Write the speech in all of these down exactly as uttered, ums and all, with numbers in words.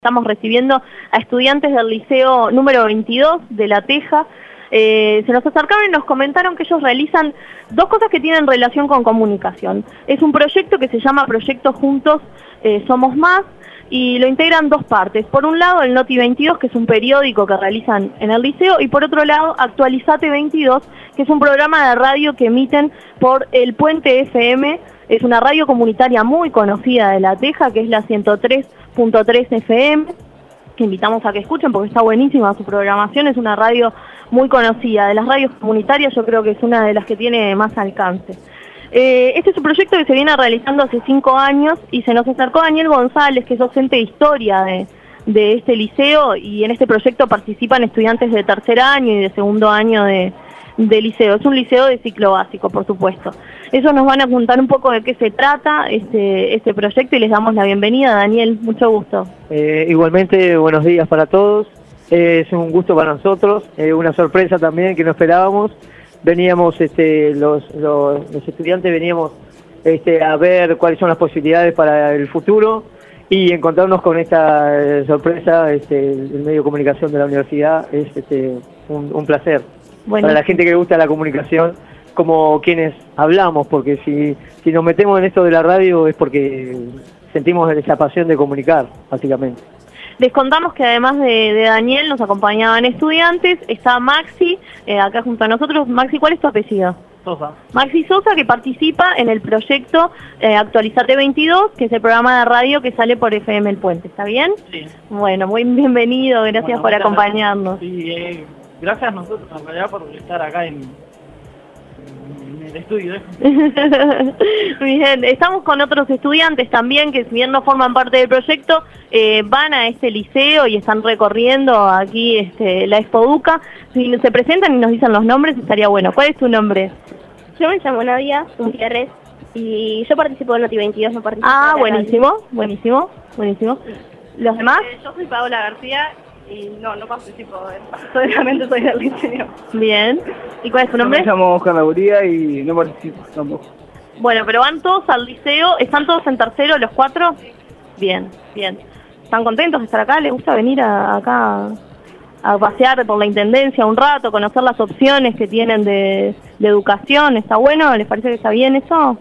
Estamos recibiendo a estudiantes del liceo número veintidós de La Teja. Eh, se nos acercaron y nos comentaron que ellos realizan dos cosas que tienen relación con comunicación. Es un proyecto que se llama Proyecto Juntos eh, Somos Más y lo integran dos partes. Por un lado el Noti veintidós, que es un periódico que realizan en el liceo, y por otro lado Actualizate veintidós, que es un programa de radio que emiten por El Puente F M. Es una radio comunitaria muy conocida de La Teja, que es la ciento tres punto tres F M, que invitamos a que escuchen porque está buenísima su programación. Es una radio muy conocida, de las radios comunitarias yo creo que es una de las que tiene más alcance. Eh, este es un proyecto que se viene realizando hace cinco años y se nos acercó Daniel González, que es docente de historia de, de este liceo, y en este proyecto participan estudiantes de tercer año y de segundo año de, de liceo. Es un liceo de ciclo básico, por supuesto. Eso nos van a contar un poco de qué se trata este, este proyecto y les damos la bienvenida. Daniel, mucho gusto. Eh, igualmente, buenos días para todos. Eh, es un gusto para nosotros, eh, una sorpresa también que no esperábamos. Veníamos, este, los, los, los estudiantes veníamos este, a ver cuáles son las posibilidades para el futuro y encontrarnos con esta eh, sorpresa, este, el medio de comunicación de la universidad, es este, un, un placer. Buenísimo. Para la gente que le gusta la comunicación, como quienes hablamos, porque si, si nos metemos en esto de la radio es porque sentimos esa pasión de comunicar, básicamente. Les contamos que además de, de Daniel nos acompañaban estudiantes, está Maxi, eh, acá junto a nosotros. Maxi, ¿cuál es tu apellido? Sosa. Maxi Sosa, que participa en el proyecto eh, Actualizate veintidós, que es el programa de radio que sale por F M El Puente, ¿está bien? Sí. Muy muy bienvenido, gracias bueno, por acompañarnos. Gracias. Sí, eh, gracias a nosotros en realidad por estar acá en... el estudio. Bien, estamos con otros estudiantes también que, si bien no forman parte del proyecto, eh, van a este liceo y están recorriendo aquí este, la Expoduca. Si se presentan y nos dicen los nombres estaría bueno. ¿Cuál es tu nombre? Yo me llamo Nadia Gutiérrez y yo participo del Noti veintidós, no participo. Ah, buenísimo, buenísimo, buenísimo. ¿Los demás? Eh, yo soy Paola García y no, no participo, solamente soy del liceo. Bien. ¿Y cuál es tu nombre? Yo me llamo Oscar Laguría y no participo tampoco. Bueno, pero van todos al liceo, ¿están todos en tercero los cuatro? Bien, bien. ¿Están contentos de estar acá? ¿Les gusta venir a, acá a pasear por la intendencia un rato, conocer las opciones que tienen de, de educación? ¿Está bueno? ¿Les parece que está bien eso?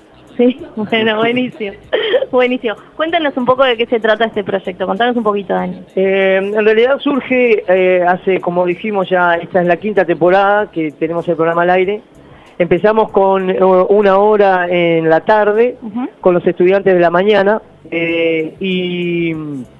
Sí, bueno, buenísimo. Buenísimo. Cuéntanos un poco de qué se trata este proyecto. Contanos un poquito, Dani. Eh, en realidad surge eh, hace, como dijimos ya, esta es la quinta temporada que tenemos el programa al aire. Empezamos con uh, una hora en la tarde, uh-huh, con los estudiantes de la mañana, eh, y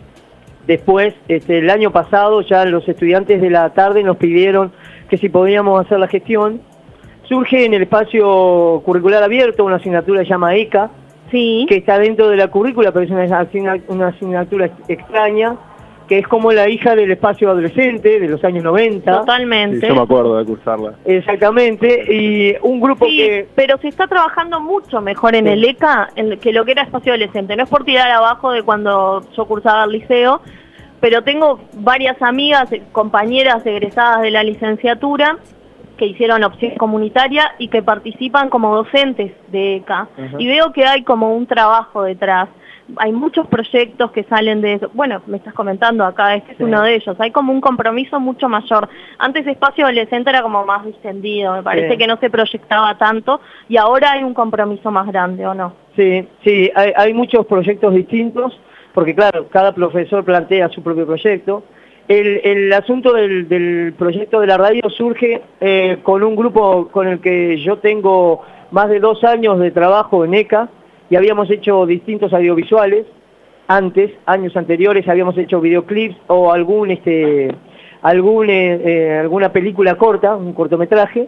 después, este, el año pasado, ya los estudiantes de la tarde nos pidieron que si podíamos hacer la gestión. Surge en el espacio curricular abierto una asignatura que se llama E C A, sí, que está dentro de la currícula, pero es una asignatura, una asignatura extraña, que es como la hija del espacio adolescente de los años noventa. Totalmente. Sí, yo me acuerdo de cursarla. Exactamente, y un grupo sí, que... pero se está trabajando mucho mejor en sí. el E C A en que lo que era espacio adolescente. No es por tirar abajo de cuando yo cursaba el liceo, pero tengo varias amigas, compañeras egresadas de la licenciatura, que hicieron opción comunitaria y que participan como docentes de E C A. Uh-huh. Y veo que hay como un trabajo detrás. Hay muchos proyectos que salen de eso. Bueno, me estás comentando acá, este sí. es uno de ellos. Hay como un compromiso mucho mayor. Antes espacio adolescente era como más distendido, me parece sí. que no se proyectaba tanto, y ahora hay un compromiso más grande, ¿o no? Sí, sí, hay, hay muchos proyectos distintos, porque claro, cada profesor plantea su propio proyecto. El, el asunto del, del proyecto de la radio surge eh, con un grupo con el que yo tengo más de dos años de trabajo en E C A, y habíamos hecho distintos audiovisuales. Antes, años anteriores, habíamos hecho videoclips o algún este algún eh, eh, alguna película corta, un cortometraje.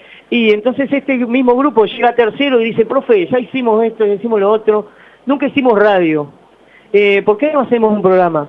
Y entonces este mismo grupo llega a tercero y dice: profe, ya hicimos esto, ya hicimos lo otro, nunca hicimos radio. Eh, ¿Por qué no hacemos un programa?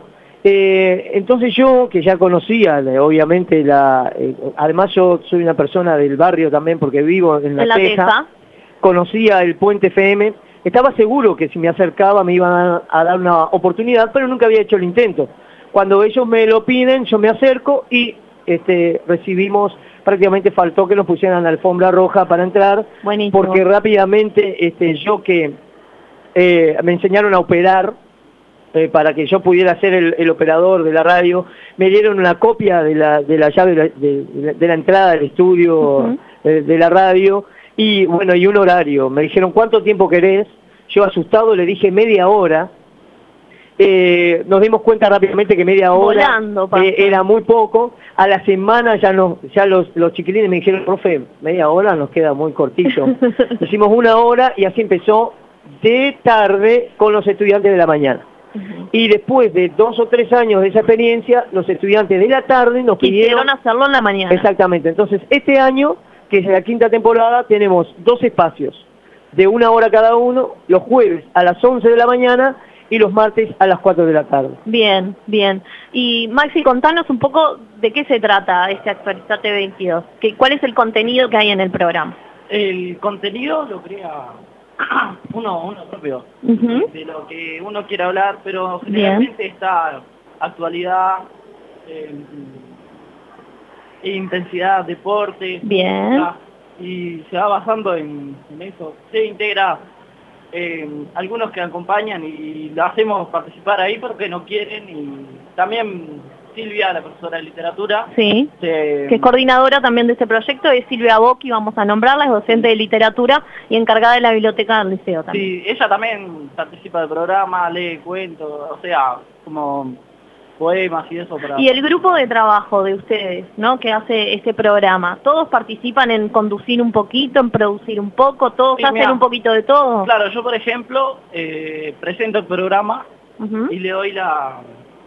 Eh, entonces yo, que ya conocía, obviamente, la eh, además yo soy una persona del barrio también porque vivo en La, en la Teja, Teja, conocía el Puente F M, estaba seguro que si me acercaba me iban a, a dar una oportunidad, pero nunca había hecho el intento. Cuando ellos me lo piden, yo me acerco y este, recibimos, prácticamente faltó que nos pusieran la alfombra roja para entrar. Buenísimo. Porque rápidamente este, yo que eh, me enseñaron a operar, eh, para que yo pudiera ser el, el operador de la radio, me dieron una copia de la, de la llave de la, de, de la entrada del estudio uh-huh. eh, de la radio, y bueno, y un horario. Me dijeron, ¿cuánto tiempo querés? Yo asustado le dije media hora. Eh, nos dimos cuenta rápidamente que media hora Volando, eh, era muy poco. A la semana ya nos, ya los, los chiquilines me dijeron, profe, media hora nos queda muy cortito. Hicimos una hora y así empezó de tarde con los estudiantes de la mañana. Uh-huh. Y después de dos o tres años de esa experiencia, los estudiantes de la tarde nos Quisieron pidieron hacerlo en la mañana. Exactamente. Entonces este año, que es la quinta temporada, tenemos dos espacios de una hora cada uno, los jueves a las once de la mañana y los martes a las cuatro de la tarde. Bien, bien. Y Maxi, contanos un poco de qué se trata este Actualizate veintidós. ¿Qué, ¿Cuál es el contenido que hay en el programa? El contenido lo crea uno, uno propio, uh-huh. de lo que uno quiere hablar, pero generalmente bien. Está actualidad, eh, intensidad, deporte, bien. ¿verdad? Y se va basando en, en eso. Se integra eh, algunos que acompañan y lo hacemos participar ahí porque no quieren, y también Silvia, la profesora de literatura. Sí, se, que es coordinadora también de este proyecto, es Silvia Bocchi, vamos a nombrarla, es docente de literatura y encargada de la biblioteca del liceo también. Sí, ella también participa del programa, lee cuentos, o sea, como poemas y eso. Para... Y el grupo de trabajo de ustedes, ¿no?, que hace este programa, ¿todos participan en conducir un poquito, en producir un poco, todos sí, hacen mirá, un poquito de todo? Claro, yo por ejemplo eh, presento el programa uh-huh. y le doy la...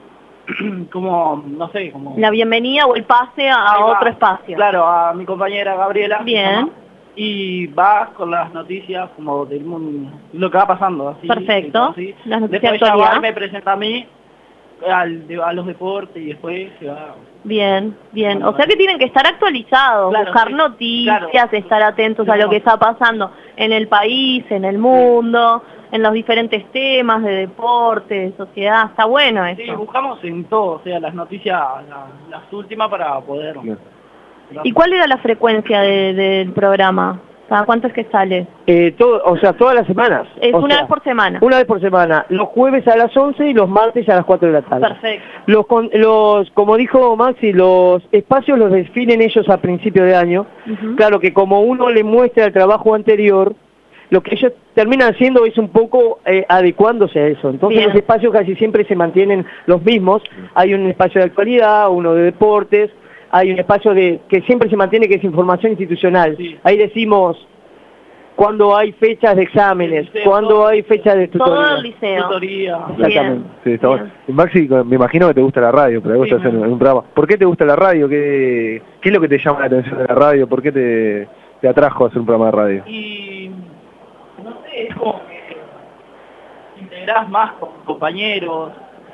como, no sé, como... la bienvenida o el pase a, a otro espacio. Claro, a mi compañera Gabriela. Bien. ¿no? Y va con las noticias como del mundo, lo que va pasando. Así, perfecto. Así. Las noticias después ella actualidad. va y me presenta a mí, al, a los deportes, y después se va... Bien, bien. O sea que tienen que estar actualizados, claro, buscar sí, noticias, claro. estar atentos claro. a lo que está pasando en el país, en el mundo, en los diferentes temas de deporte, de sociedad. Está bueno eso. Sí, buscamos en todo, o sea, las noticias, la, las últimas para poder... ¿Y cuál era la frecuencia de, del programa? ¿Cada cuánto es que sale? Eh, todo, o sea, todas las semanas. Es o una sea, vez por semana. Una vez por semana. Los jueves a las once y los martes a las cuatro de la tarde. Perfecto. Los, los, como dijo Maxi, los espacios los definen ellos a principio de año. Uh-huh. Claro que como uno le muestra el trabajo anterior, lo que ellos terminan haciendo es un poco eh, adecuándose a eso. Entonces Bien. Los espacios casi siempre se mantienen los mismos. Hay un espacio de actualidad, uno de deportes, hay un espacio de que siempre se mantiene, que es información institucional. Sí. Ahí decimos cuando hay fechas de exámenes, liceo, cuando todo, hay fechas de tutoría. Todo el liceo. Tutoría. Exactamente. Sí, está bueno. Maxi, me imagino que te gusta la radio, pero sí, estás en, en un programa. ¿Por qué te gusta la radio? ¿Qué, ¿Qué es lo que te llama la atención de la radio? ¿Por qué te, te atrajo a hacer un programa de radio? Y no sé, es como que te integrás más con compañeros.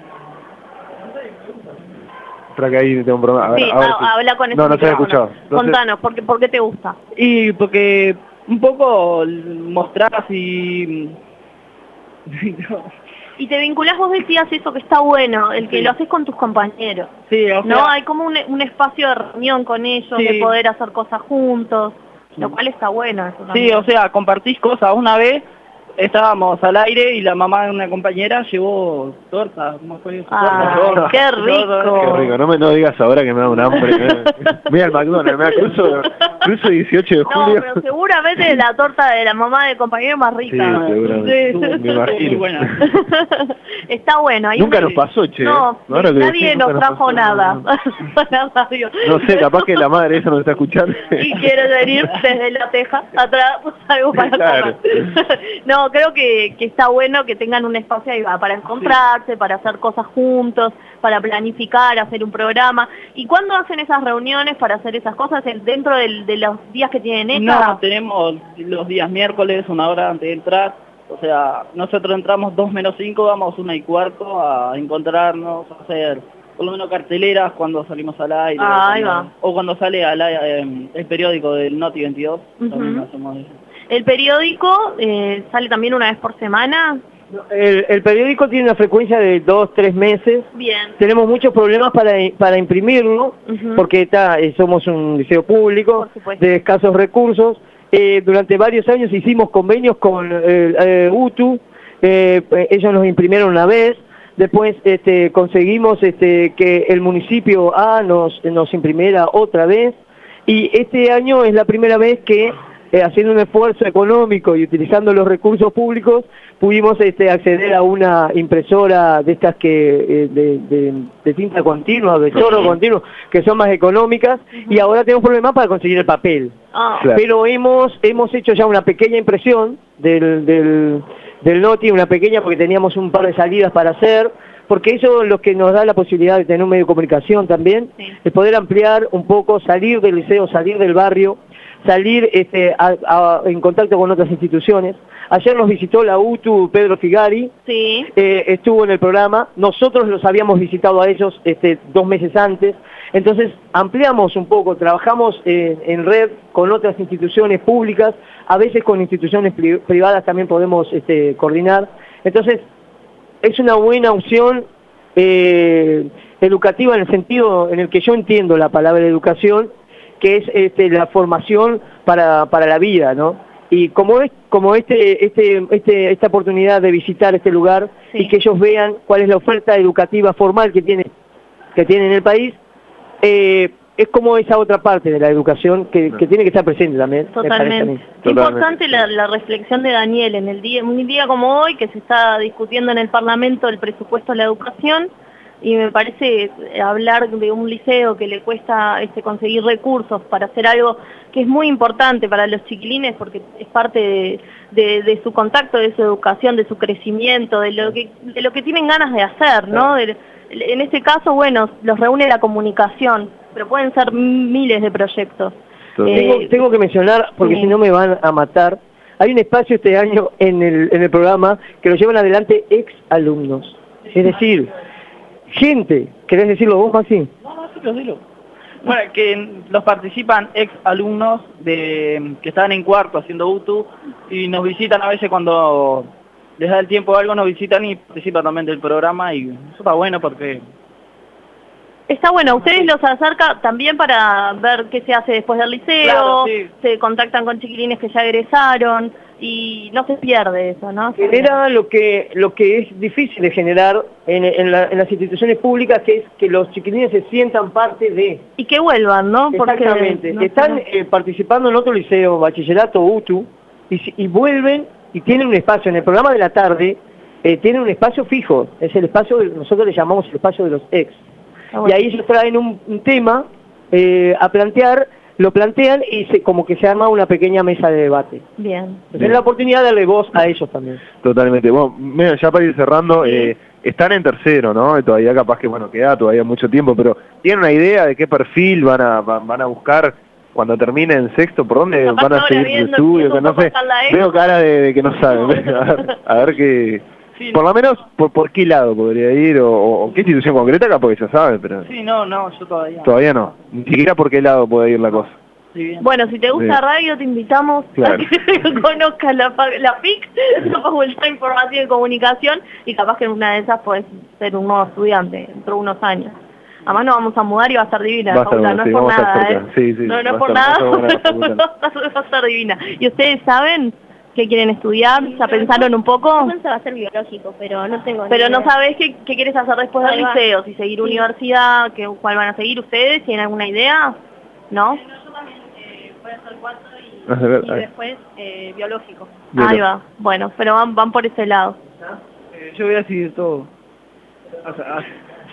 Para que ahí tengo un programa. A ver, sí, a ver, a, habla con ese No, no te he escuchado. No Contanos, ¿por qué, ¿por qué te gusta? Y porque un poco mostrás y... Y te vinculás, vos decías eso que está bueno, el que sí. lo haces con tus compañeros. Sí, o sea, no, hay como un, un espacio de reunión con ellos, sí. de poder hacer cosas juntos, lo cual está bueno. Eso sí, o sea, compartís cosas. Una vez estábamos al aire y la mamá de una compañera llevó torta. ¿Cómo fue eso? Ah, torta, ¡qué rico! ¡Qué rico! No me no digas ahora que me da un hambre. Mira el McDonald's, me cruzo, cruzo dieciocho de julio. No, pero seguramente la torta de la mamá del compañero es más rica. Sí, seguramente. Sí. Me imagino. Muy buena. Está bueno. Ahí nunca me... nos pasó, che. No, ahora nadie decís, nos nunca trajo nos pasó, nada. No sé, capaz que la madre esa nos está escuchando. Y quiere venir desde La Teja atrás, pues, algo para claro. comer. No, creo que Que, que está bueno que tengan un espacio ahí para encontrarse, sí. para hacer cosas juntos, para planificar, hacer un programa. ¿Y cuándo hacen esas reuniones para hacer esas cosas? ¿Dentro del, de los días que tienen hechas? No, tenemos los días miércoles, una hora antes de entrar. O sea, nosotros entramos dos menos cinco, vamos una y cuarto a encontrarnos, a hacer por lo menos carteleras cuando salimos al aire. Ah, ahí cuando, va. O cuando sale al aire, eh, el periódico del Noti veintidós, uh-huh. también hacemos eso. ¿El periódico eh, sale también una vez por semana? El, el periódico tiene una frecuencia de dos, tres meses. Bien. Tenemos muchos problemas para, para imprimirlo, uh-huh. porque está, eh, somos un liceo público de escasos recursos. Eh, durante varios años hicimos convenios con eh, eh, U T U, eh, ellos nos imprimieron una vez, Después este, conseguimos este, que el municipio A nos, nos imprimiera otra vez. Y este año es la primera vez que, eh, haciendo un esfuerzo económico y utilizando los recursos públicos, pudimos este, acceder a una impresora de estas que eh, de, de, de tinta continua, de chorro continuo, que son más económicas, y ahora tenemos problemas para conseguir el papel. Ah. Claro. Pero hemos hemos hecho ya una pequeña impresión del, del, del Noti, una pequeña porque teníamos un par de salidas para hacer, porque eso es lo que nos da la posibilidad de tener un medio de comunicación también, Sí. de poder ampliar un poco, salir del liceo, salir del barrio, salir este, a, a, en contacto con otras instituciones. Ayer nos visitó la U T U Pedro Figari, Sí. eh, estuvo en el programa, nosotros los habíamos visitado a ellos este, dos meses antes, entonces ampliamos un poco, trabajamos eh, en red con otras instituciones públicas, a veces con instituciones pri privadas también podemos este, coordinar, entonces es una buena opción eh, educativa en el sentido en el que yo entiendo la palabra educación, que es este, la formación para, para la vida, ¿no? Y como es como este este este esta oportunidad de visitar este lugar Sí. y que ellos vean cuál es la oferta educativa formal que tiene que tiene en el país, eh, es como esa otra parte de la educación que, que tiene que estar presente también. me parece a Totalmente. mí. Qué Totalmente. importante la, la reflexión de Daniel en el día, un día como hoy que se está discutiendo en el Parlamento el presupuesto de la educación, y me parece eh, hablar de un liceo que le cuesta este, conseguir recursos para hacer algo que es muy importante para los chiquilines porque es parte de, de, de su contacto, de su educación, de su crecimiento, de lo que, de lo que tienen ganas de hacer, ¿no? De- en este caso, bueno, los reúne la comunicación, pero pueden ser miles de proyectos. Total. Tengo, Eh, tengo que mencionar, porque sí. si no me van a matar, hay un espacio este año en el, en el programa que lo llevan adelante ex alumnos. Es decir, gente, ¿querés decirlo vos, Maxi? No, no, dilo, dilo. Bueno, que los participan ex alumnos de que estaban en cuarto haciendo U T U y nos visitan a veces cuando les da el tiempo o algo, nos visitan y participan también del programa y eso está bueno porque Está bueno, ustedes los acerca también para ver qué se hace después del liceo, Claro, sí. se contactan con chiquilines que ya egresaron y no se pierde eso, ¿no? Genera lo que lo que es difícil de generar en, en, la- en las instituciones públicas, que es que los chiquilines se sientan parte de. Y que vuelvan, ¿no? Exactamente. no Están sé. eh, participando en otro liceo, bachillerato, U T U, y, si- y vuelven y tienen un espacio. En el programa de la tarde eh, tienen un espacio fijo, es el espacio, de- nosotros le llamamos el espacio de los ex. Está bueno. Y ahí ellos traen un, un tema eh, a plantear, lo plantean y se, como que se arma una pequeña mesa de debate. Bien. Es la oportunidad de darle voz a ellos también. Totalmente. Bueno, mira, ya para ir cerrando, eh, están en tercero, ¿no? Todavía capaz que, bueno, queda todavía mucho tiempo, pero ¿tienen una idea de qué perfil van a va- van a buscar cuando terminen sexto? ¿Por dónde Capaz van a ahora seguir su viendo, estudio? viendo Que un no poco sé. acá en la ex. Veo cara de, de que no saben. a ver, a ver qué... sí, Por lo menos, por, ¿por qué lado podría ir? O, o qué institución concreta? Capaz que ya saben, pero sí, no, no, yo todavía. todavía no. Ni siquiera por qué lado puede ir la cosa. Sí, bien. Bueno, si te gusta Sí. radio, te invitamos Claro. a que conozcas la, fa- la P I C, la Facultad de Información y Comunicación, y capaz que en una de esas podés ser un nuevo estudiante dentro de unos años. Además nos vamos a mudar y va a estar divina Va a la estar facultad, bueno, no sí, es por vamos a estar nada, ¿eh? cerca. Sí, sí, no, no va es a por estar- nada, va a estar buena la facultad. va a estar divina. ¿Y ustedes saben qué quieren estudiar? ¿Ya pensaron un poco? Yo pensaba ser biológico, pero no tengo ni Pero no idea. sabés qué, qué quieres hacer después del Ahí va. liceo, si seguir Sí. universidad, qué, cuál van a seguir ustedes, ¿tienen alguna idea? ¿No? Yo también eh, voy a hacer cuatro y, A ver, y ahí. después eh, biológico. Bien. Ahí va, bueno, pero van, van por ese lado. Eh, yo voy a seguir todo. Hasta, hasta,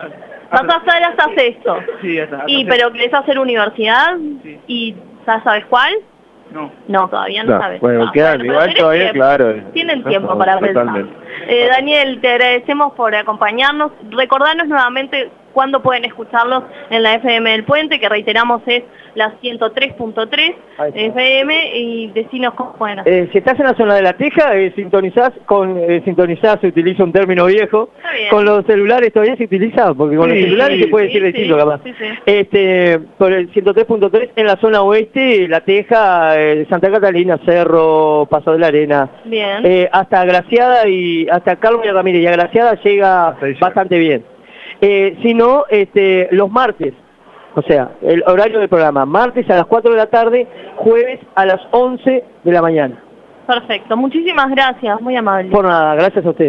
Vas a hacer hasta sexto. Sí, hasta, hasta Y sexto. pero querés hacer universidad Sí. y ¿ya sabes cuál? No. No, todavía no, No, sabes. bueno, Ah, quedan, pero igual tenés todavía, tiempo. claro. Tienen No, tiempo para totalmente. pensar. Eh, Daniel, te agradecemos por acompañarnos. Recordanos nuevamente cuándo pueden escucharlos en la F M del Puente, que reiteramos es la ciento tres punto tres Ahí está. F M, y decinos cómo pueden hacer. Eh, si estás en la zona de La Teja, eh, sintonizás, con, eh, sintonizás, se utiliza un término viejo. Está bien. Con los celulares todavía se utiliza, porque con Sí, los celulares sí, se puede sí, decir sí, distinto, capaz. sí, sí. Este, por el ciento tres punto tres en la zona oeste, La Teja, eh, Santa Catalina, Cerro, Paso de la Arena, Bien. eh, hasta Graciada y hasta Carlos y Ramírez y Agraciada llega Hasta ahí llega. bastante bien. Eh, si no, este, los martes, o sea, el horario del programa, martes a las cuatro de la tarde, jueves a las once de la mañana. Perfecto. Muchísimas gracias, muy amable. Por nada, gracias a ustedes.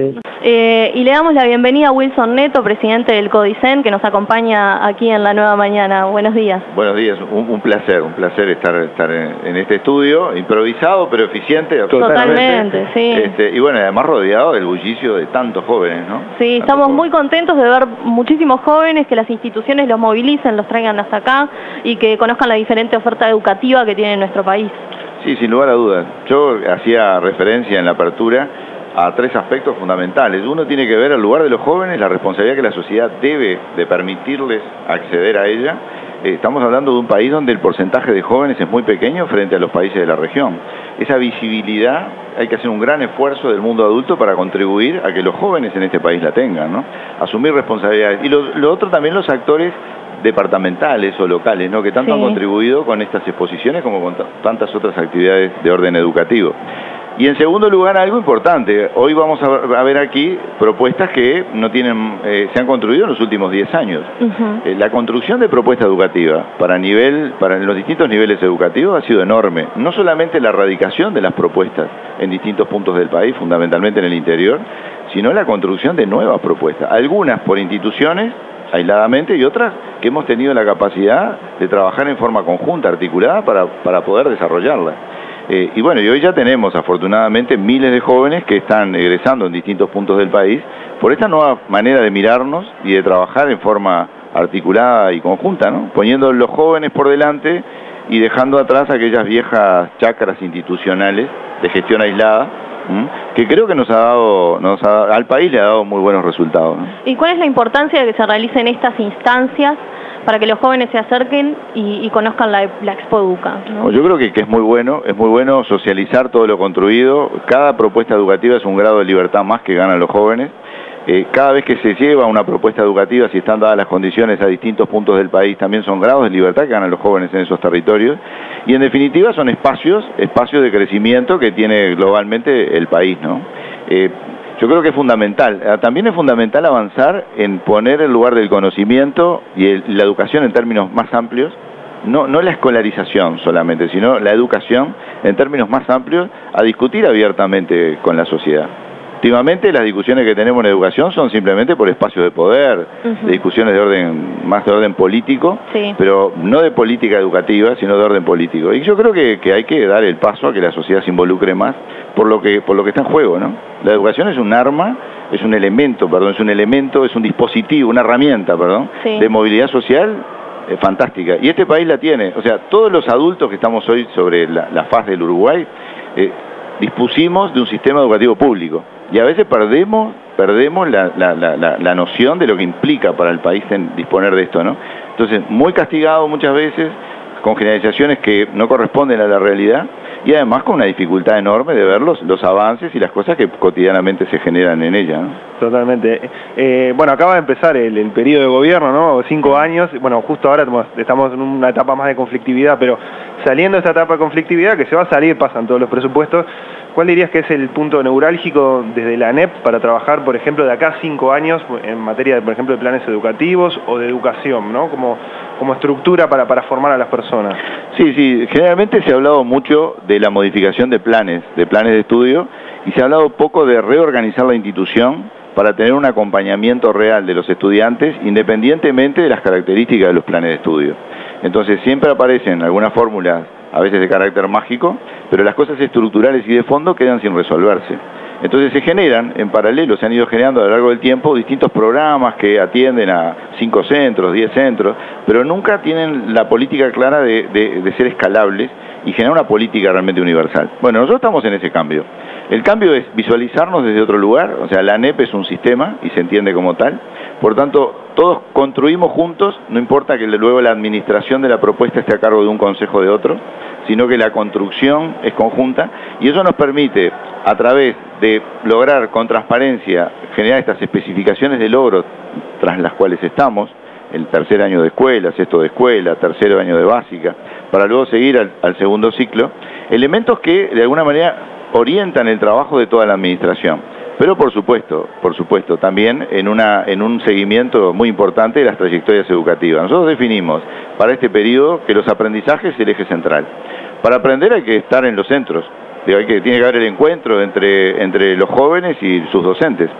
Eh, y le damos la bienvenida a Wilson Neto, presidente del CODICEN, que nos acompaña aquí en La Nueva Mañana. Buenos días. Buenos días, un, un placer, un placer estar, estar en, en este estudio, improvisado pero eficiente. Totalmente, sí. Este, y bueno, además rodeado del bullicio de tantos jóvenes, ¿no? Sí, estamos muy contentos de ver muchísimos jóvenes, que las instituciones los movilicen, los traigan hasta acá y que conozcan la diferente oferta educativa que tiene nuestro país. Sí, sin lugar a dudas. Yo hacía referencia en la apertura a tres aspectos fundamentales. Uno tiene que ver el lugar de los jóvenes, la responsabilidad que la sociedad debe de permitirles acceder a ella. Eh, estamos hablando de un país donde el porcentaje de jóvenes es muy pequeño frente a los países de la región. Esa visibilidad, hay que hacer un gran esfuerzo del mundo adulto para contribuir a que los jóvenes en este país la tengan, ¿no? Asumir responsabilidades. Y lo, lo otro también los actores departamentales o locales, ¿no? Que tanto sí. han contribuido con estas exposiciones como con tantas otras actividades de orden educativo. Y en segundo lugar, algo importante, hoy vamos a ver aquí propuestas que no tienen, eh, se han construido en los últimos diez años. Uh-huh. eh, la construcción de propuesta educativa para, nivel, para los distintos niveles educativos ha sido enorme. No solamente la erradicación de las propuestas en distintos puntos del país, fundamentalmente en el interior, sino la construcción de nuevas propuestas, algunas por instituciones, aisladamente, y otras que hemos tenido la capacidad de trabajar en forma conjunta, articulada, para, para poder desarrollarlas. Eh, y bueno, y hoy ya tenemos afortunadamente miles de jóvenes que están egresando en distintos puntos del país por esta nueva manera de mirarnos y de trabajar en forma articulada y conjunta, ¿no? Poniendo a los jóvenes por delante y dejando atrás aquellas viejas chacras institucionales de gestión aislada, ¿m? que creo que nos ha dado, nos ha, al país le ha dado muy buenos resultados, ¿no? ¿Y cuál es la importancia de que se realicen estas instancias para que los jóvenes se acerquen y, y conozcan la, la Expo Educa, ¿no? Yo creo que, que es muy bueno, es muy bueno socializar todo lo construido. Cada propuesta educativa es un grado de libertad más que ganan los jóvenes. Eh, cada vez que se lleva una propuesta educativa, si están dadas las condiciones a distintos puntos del país, también son grados de libertad que ganan los jóvenes en esos territorios. Y en definitiva son espacios, espacios de crecimiento que tiene globalmente el país, ¿no? Eh, Yo creo que es fundamental. También es fundamental avanzar en poner el lugar del conocimiento y el, la educación en términos más amplios, no, no la escolarización solamente, sino la educación en términos más amplios, a discutir abiertamente con la sociedad. Últimamente las discusiones que tenemos en educación son simplemente por espacios de poder, uh-huh. de discusiones de orden, más de orden político, sí. pero no de política educativa, sino de orden político. Y yo creo que, que hay que dar el paso a que la sociedad se involucre más por lo que, por lo que está en juego, ¿no? La educación es un arma, es un elemento, perdón, es un elemento, es un dispositivo, una herramienta, perdón, sí. de movilidad social eh, fantástica. Y este país la tiene. O sea, todos los adultos que estamos hoy sobre la, la faz del Uruguay, eh, dispusimos de un sistema educativo público. Y a veces perdemos, perdemos la, la, la, la noción de lo que implica para el país en disponer de esto, ¿no? Entonces, muy castigado muchas veces, con generalizaciones que no corresponden a la realidad, y además con una dificultad enorme de ver los, los avances y las cosas que cotidianamente se generan en ella, ¿no? Totalmente. Eh, bueno, acaba de empezar el, el periodo de gobierno, ¿no? Cinco años, bueno, justo ahora estamos en una etapa más de conflictividad, pero saliendo de esta etapa de conflictividad, que se va a salir, pasan todos los presupuestos, ¿cuál dirías que es el punto neurálgico desde la A N E P para trabajar, por ejemplo, de acá a cinco años en materia, de, por ejemplo, de planes educativos o de educación, ¿no? Como, como estructura para, para formar a las personas. Sí, sí, generalmente se ha hablado mucho de la modificación de planes, de planes de estudio, y se ha hablado poco de reorganizar la institución para tener un acompañamiento real de los estudiantes, independientemente de las características de los planes de estudio. Entonces siempre aparecen algunas fórmulas, a veces de carácter mágico, pero las cosas estructurales y de fondo quedan sin resolverse. Entonces se generan, en paralelo, se han ido generando a lo largo del tiempo distintos programas que atienden a cinco centros, diez centros, pero nunca tienen la política clara de, de, de ser escalables y generar una política realmente universal. Bueno, nosotros estamos en ese cambio. El cambio es visualizarnos desde otro lugar, o sea, la A N E P es un sistema y se entiende como tal, por tanto, todos construimos juntos, no importa que luego la administración de la propuesta esté a cargo de un consejo de otro, sino que la construcción es conjunta, y eso nos permite, a través de lograr con transparencia, generar estas especificaciones de logro tras las cuales estamos, el tercer año de escuela, sexto de escuela, tercer año de básica, para luego seguir al, al segundo ciclo, elementos que de alguna manera orientan el trabajo de toda la administración. Pero por supuesto, por supuesto, también en, una, en un seguimiento muy importante de las trayectorias educativas. Nosotros definimos para este periodo que los aprendizajes es el eje central. Para aprender hay que estar en los centros, hay que, tiene que haber el encuentro entre, entre los jóvenes y sus docentes.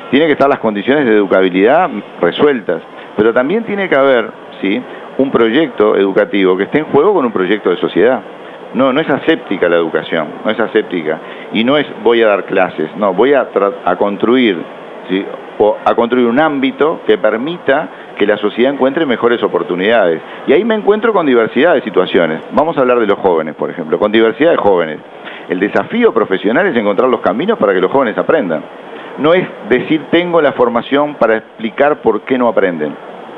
tiene que estar las condiciones de educabilidad resueltas, pero también tiene que haber, ¿sí?, un proyecto educativo que esté en juego con un proyecto de sociedad. No, no es aséptica la educación, no es aséptica, y no es voy a dar clases, no, voy a, a construir, ¿sí?, o a construir un ámbito que permita que la sociedad encuentre mejores oportunidades. Y ahí me encuentro con diversidad de situaciones. Vamos a hablar de los jóvenes, por ejemplo, con diversidad de jóvenes. El desafío profesional es encontrar los caminos para que los jóvenes aprendan. No es decir tengo la formación para explicar por qué no aprenden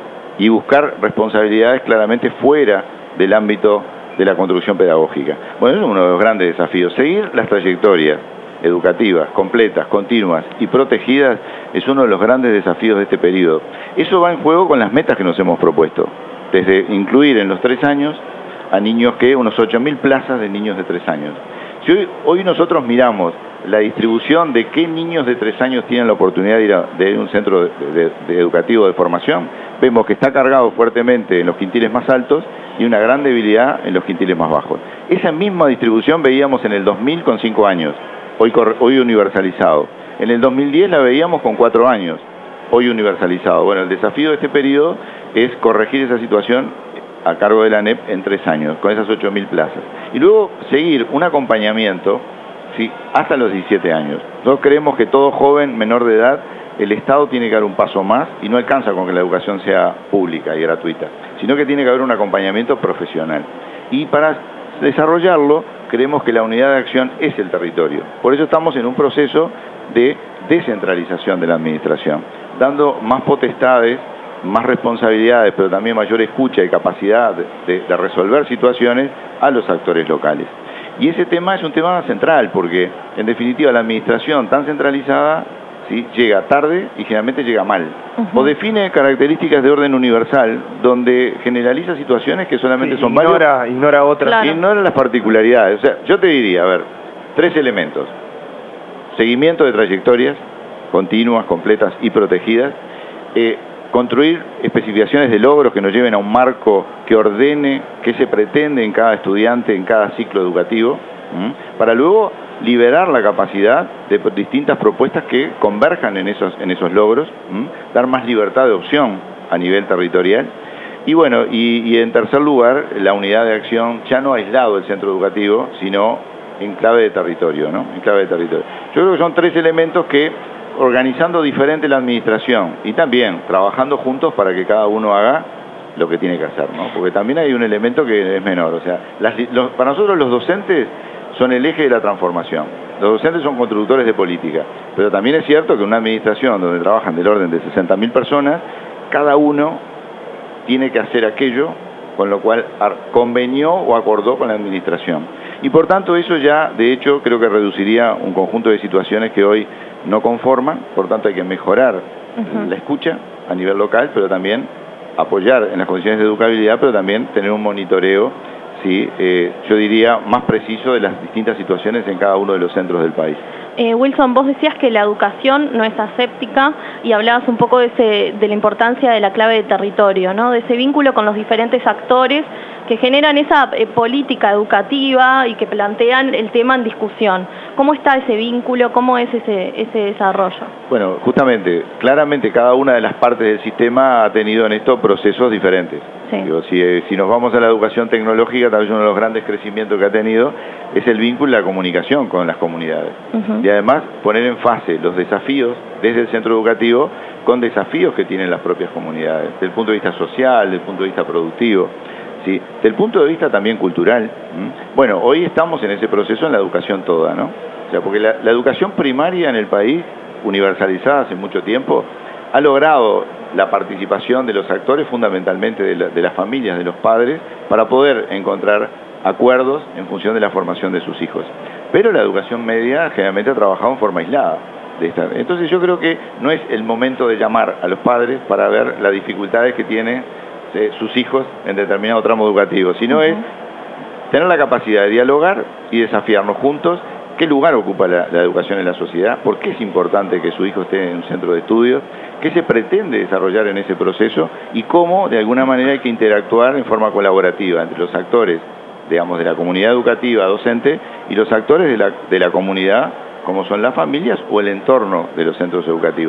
y buscar responsabilidades claramente fuera del ámbito de la construcción pedagógica. Bueno, eso es uno de los grandes desafíos. Seguir las trayectorias educativas, completas, continuas y protegidas es uno de los grandes desafíos de este periodo. Eso va en juego con las metas que nos hemos propuesto, desde incluir en los tres años a niños que, unos ocho mil plazas de niños de tres años. Si hoy, hoy nosotros miramos la distribución de qué niños de tres años tienen la oportunidad de ir a, de ir a un centro de, de, de educativo de formación, vemos que está cargado fuertemente en los quintiles más altos y una gran debilidad en los quintiles más bajos. Esa misma distribución veíamos en el dos mil con cinco años, hoy, hoy universalizado. En el dos mil diez la veíamos con cuatro años, hoy universalizado. Bueno, el desafío de este periodo es corregir esa situación a cargo de la A N E P en tres años, con esas ocho mil plazas. Y luego seguir un acompañamiento, ¿sí?, hasta los diecisiete años. Nosotros creemos que todo joven menor de edad, el Estado tiene que dar un paso más y no alcanza con que la educación sea pública y gratuita, sino que tiene que haber un acompañamiento profesional. Y para desarrollarlo, creemos que la unidad de acción es el territorio. Por eso estamos en un proceso de descentralización de la administración, dando más potestades, más responsabilidades, pero también mayor escucha y capacidad de, de, de resolver situaciones a los actores locales. Y ese tema es un tema central, porque en definitiva la administración tan centralizada, ¿sí?, llega tarde y generalmente llega mal. Uh-huh. O define características de orden universal, donde generaliza situaciones que solamente sí, son ignora, varias. Ignora otras. Claro. Ignora las particularidades. O sea, yo te diría, a ver, tres elementos. Seguimiento de trayectorias continuas, completas y protegidas. Eh, construir especificaciones de logros que nos lleven a un marco que ordene qué se pretende en cada estudiante, en cada ciclo educativo, ¿m? Para luego liberar la capacidad de distintas propuestas que converjan en esos, en esos logros, ¿m? Dar más libertad de opción a nivel territorial. Y bueno, y, y en tercer lugar, la unidad de acción ya no aislado del centro educativo, sino en clave de territorio, ¿no? En clave de territorio. Yo creo que son tres elementos que, organizando diferente la administración y también trabajando juntos para que cada uno haga lo que tiene que hacer, ¿no? Porque también hay un elemento que es menor, o sea, las, los, para nosotros los docentes son el eje de la transformación. Los docentes son constructores de política, pero también es cierto que en una administración donde trabajan del orden de sesenta mil personas, cada uno tiene que hacer aquello con lo cual convenió o acordó con la administración. Y por tanto eso ya, de hecho, creo que reduciría un conjunto de situaciones que hoy no conforman, por tanto hay que mejorar uh-huh. la escucha a nivel local, pero también apoyar en las condiciones de educabilidad, pero también tener un monitoreo, sí, eh, yo diría, más preciso de las distintas situaciones en cada uno de los centros del país. Eh, Wilson, vos decías que la educación no es aséptica y hablabas un poco de, ese, de la importancia de la clave de territorio, ¿no? De ese vínculo con los diferentes actores que generan esa eh, política educativa y que plantean el tema en discusión. ¿Cómo está ese vínculo? ¿Cómo es ese, ese desarrollo? Bueno, justamente, claramente cada una de las partes del sistema ha tenido en esto procesos diferentes. Sí. Digo, si, eh, si nos vamos a la educación tecnológica, tal vez uno de los grandes crecimientos que ha tenido es el vínculo y la comunicación con las comunidades. Uh-huh. Y además poner en fase los desafíos desde el centro educativo con desafíos que tienen las propias comunidades, desde el punto de vista social, desde el punto de vista productivo, ¿sí? Desde el punto de vista también cultural. ¿Mm? Bueno, hoy estamos en ese proceso en la educación toda, ¿no? O sea, porque la, la educación primaria en el país, universalizada hace mucho tiempo, ha logrado la participación de los actores, fundamentalmente de, la, de las familias, de los padres, para poder encontrar acuerdos en función de la formación de sus hijos. Pero la educación media generalmente ha trabajado en forma aislada de esta. Entonces yo creo que no es el momento de llamar a los padres para ver las dificultades que tienen eh, sus hijos en determinado tramo educativo, sino uh-huh. es tener la capacidad de dialogar y desafiarnos juntos qué lugar ocupa la, la educación en la sociedad, por qué es importante que su hijo esté en un centro de estudios, qué se pretende desarrollar en ese proceso y cómo de alguna manera hay que interactuar en forma colaborativa entre los actores, digamos, de la comunidad educativa docente y los actores de la, de la comunidad, como son las familias o el entorno de los centros educativos.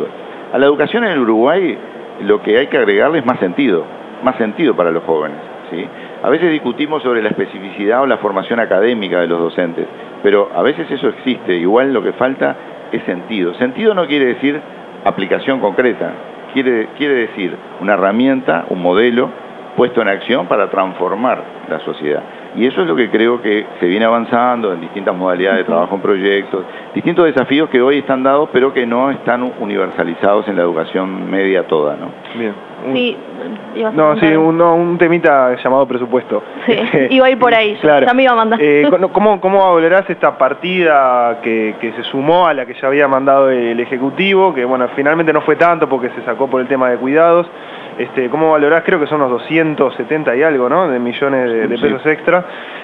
A la educación en el Uruguay lo que hay que agregarle es más sentido, más sentido para los jóvenes, ¿sí? A veces discutimos sobre la especificidad o la formación académica de los docentes, pero a veces eso existe, igual lo que falta es sentido. Sentido no quiere decir aplicación concreta, quiere, quiere decir una herramienta, un modelo puesto en acción para transformar la sociedad. Y eso es lo que creo que se viene avanzando en distintas modalidades de trabajo en proyectos, distintos desafíos que hoy están dados, pero que no están universalizados en la educación media toda, ¿no? Bien. Un... Sí, no, sí, un, no, un temita llamado presupuesto. Sí, iba a ir por ahí, claro. Ya me iba a mandar. Eh, ¿cómo, ¿Cómo valorás esta partida que, que se sumó a la que ya había mandado el Ejecutivo? Que bueno, finalmente no fue tanto porque se sacó por el tema de cuidados. Este, ¿Cómo valorás? Creo que son unos doscientos setenta y algo, ¿no? De millones de, de pesos sí. extra.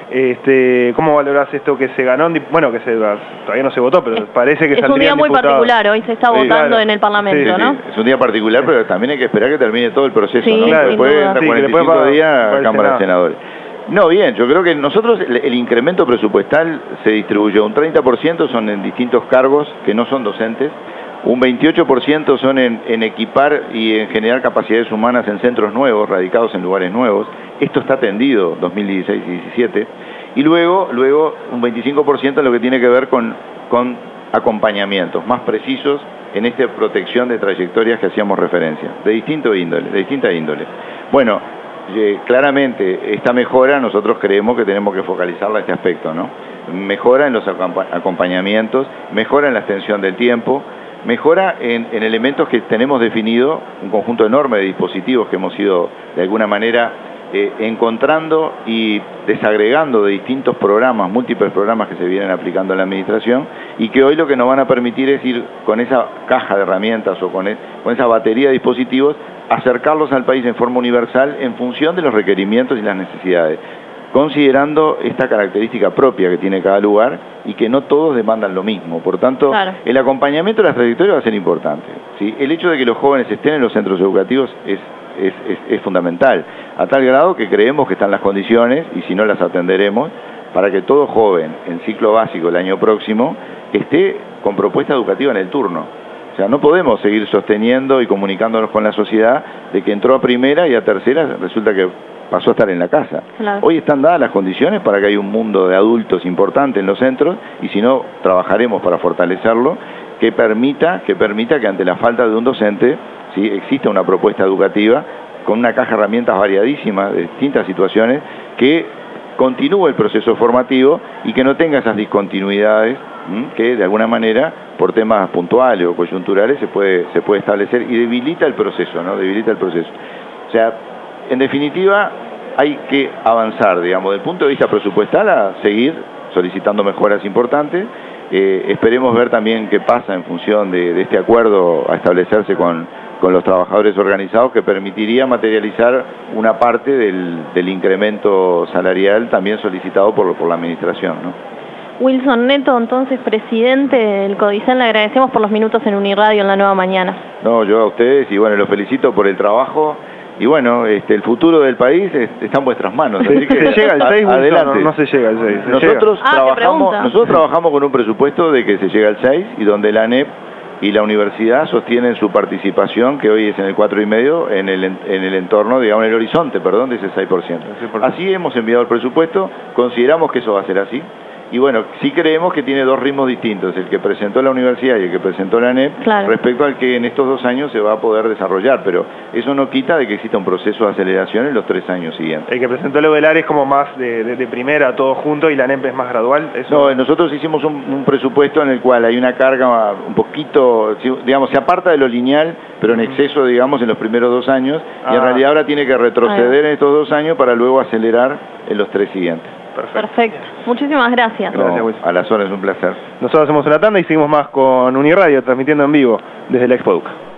Este, ¿Cómo valorás esto que se ganó? Bueno, que se, todavía no se votó, pero parece que es saldría un día muy diputado. particular, hoy se está sí, votando claro. en el Parlamento, sí, ¿no? Sí. Es un día particular, pero también hay que esperar que termine todo el proceso, sí, ¿no? Claro, Después entra sí, cuarenta y cinco para, días para a Cámara de Senadores. No, bien, yo creo que nosotros el, el incremento presupuestal se distribuyó, un treinta por ciento son en distintos cargos que no son docentes, un veintiocho por ciento son en, en equipar y en generar capacidades humanas en centros nuevos, radicados en lugares nuevos. Esto está atendido dos mil dieciséis y diecisiete. Y luego, luego un veinticinco por ciento en lo que tiene que ver con, con acompañamientos más precisos en esta protección de trayectorias que hacíamos referencia, de distinto índole, de distinta índole. Bueno, eh, claramente esta mejora nosotros creemos que tenemos que focalizarla a este aspecto, ¿no? Mejora en los acompañamientos, mejora en la extensión del tiempo, mejora en, en elementos que tenemos definido, un conjunto enorme de dispositivos que hemos ido de alguna manera eh, encontrando y desagregando de distintos programas, múltiples programas que se vienen aplicando en la administración y que hoy lo que nos van a permitir es ir con esa caja de herramientas o con, el, con esa batería de dispositivos, acercarlos al país en forma universal en función de los requerimientos y las necesidades, considerando esta característica propia que tiene cada lugar y que no todos demandan lo mismo. Por tanto, claro. el acompañamiento de las trayectorias va a ser importante, ¿sí? El hecho de que los jóvenes estén en los centros educativos es, es, es, es fundamental, a tal grado que creemos que están las condiciones, y si no las atenderemos, para que todo joven en ciclo básico el año próximo esté con propuesta educativa en el turno. O sea, no podemos seguir sosteniendo y comunicándonos con la sociedad de que entró a primera y a tercera resulta que pasó a estar en la casa. Claro. Hoy están dadas las condiciones para que haya un mundo de adultos importante en los centros y si no, trabajaremos para fortalecerlo, que permita que, permita que ante la falta de un docente, ¿sí?, exista una propuesta educativa con una caja de herramientas variadísimas de distintas situaciones que continúe el proceso formativo y que no tenga esas discontinuidades ¿m? que de alguna manera por temas puntuales o coyunturales se puede, se puede establecer y debilita el proceso, ¿no? Debilita el proceso. O sea, en definitiva, hay que avanzar, digamos, desde el punto de vista presupuestal a seguir solicitando mejoras importantes. Eh, esperemos ver también qué pasa en función de, de este acuerdo a establecerse con, con los trabajadores organizados que permitiría materializar una parte del, del incremento salarial también solicitado por, por la administración, ¿no? Wilson Neto, entonces, presidente del CODICEN, le agradecemos por los minutos en Uniradio en la nueva mañana. No, yo a ustedes y bueno, los felicito por el trabajo. Y bueno, este, el futuro del país está en vuestras manos. Así que se llega al seis, adelante. No, no, no se llega al seis. Nosotros, ah, trabajamos, nosotros trabajamos con un presupuesto de que se llega al seis y donde la ANEP y la universidad sostienen su participación, que hoy es en el cuatro y medio, en el, en el entorno, digamos, en el horizonte, perdón, de ese seis por ciento. Así hemos enviado el presupuesto, consideramos que eso va a ser así. Y bueno, sí creemos que tiene dos ritmos distintos, el que presentó la universidad y el que presentó la ANEP, claro, respecto al que en estos dos años se va a poder desarrollar, pero eso no quita de que exista un proceso de aceleración en los tres años siguientes. El que presentó el Ovelar es como más de, de, de primera, todo junto, y la ANEP es más gradual. ¿Eso? No, nosotros hicimos un, un presupuesto en el cual hay una carga un poquito, digamos, se aparta de lo lineal, pero en exceso, digamos, en los primeros dos años, ah. y en realidad ahora tiene que retroceder en estos dos años para luego acelerar en los tres siguientes. Perfecto. Perfecto. Muchísimas gracias. No, gracias, Wilson. A las horas, es un placer. Nosotros hacemos una tanda y seguimos más con Uniradio, transmitiendo en vivo desde la Expo Duca.